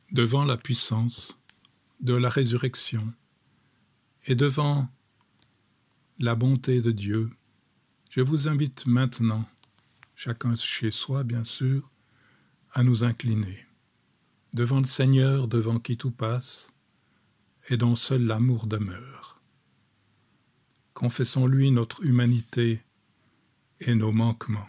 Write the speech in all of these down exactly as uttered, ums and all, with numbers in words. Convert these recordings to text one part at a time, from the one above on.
devant la puissance de la résurrection et devant la bonté de Dieu, je vous invite maintenant, chacun chez soi bien sûr, à nous incliner devant le Seigneur, devant qui tout passe et dont seul l'amour demeure. Confessons-lui notre humanité et nos manquements.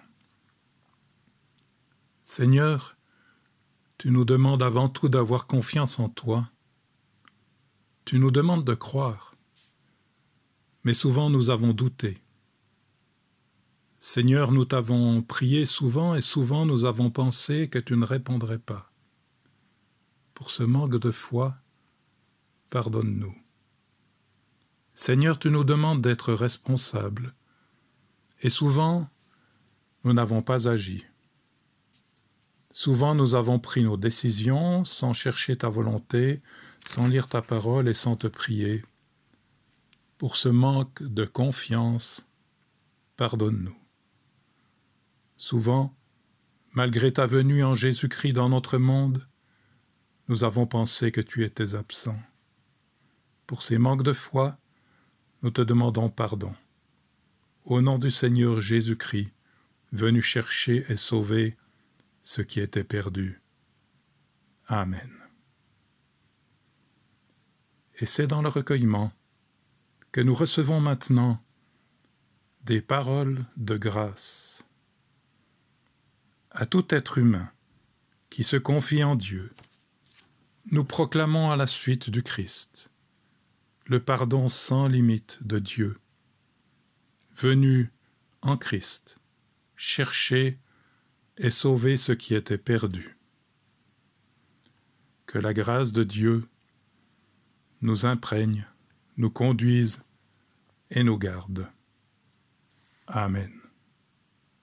Seigneur, tu nous demandes avant tout d'avoir confiance en toi. Tu nous demandes de croire, mais souvent nous avons douté. Seigneur, nous t'avons prié souvent et souvent nous avons pensé que tu ne répondrais pas. Pour ce manque de foi, pardonne-nous. Seigneur, tu nous demandes d'être responsables, et souvent, nous n'avons pas agi. Souvent, nous avons pris nos décisions sans chercher ta volonté, sans lire ta parole et sans te prier. Pour ce manque de confiance, pardonne-nous. Souvent, malgré ta venue en Jésus-Christ dans notre monde, nous avons pensé que tu étais absent. Pour ces manques de foi, nous te demandons pardon. Au nom du Seigneur Jésus-Christ, venu chercher et sauver ce qui était perdu. Amen. Et c'est dans le recueillement que nous recevons maintenant des paroles de grâce. À tout être humain qui se confie en Dieu, nous proclamons à la suite du Christ le pardon sans limite de Dieu, venu en Christ chercher et sauver ce qui était perdu. Que la grâce de Dieu nous imprègne, nous conduise et nous garde. Amen.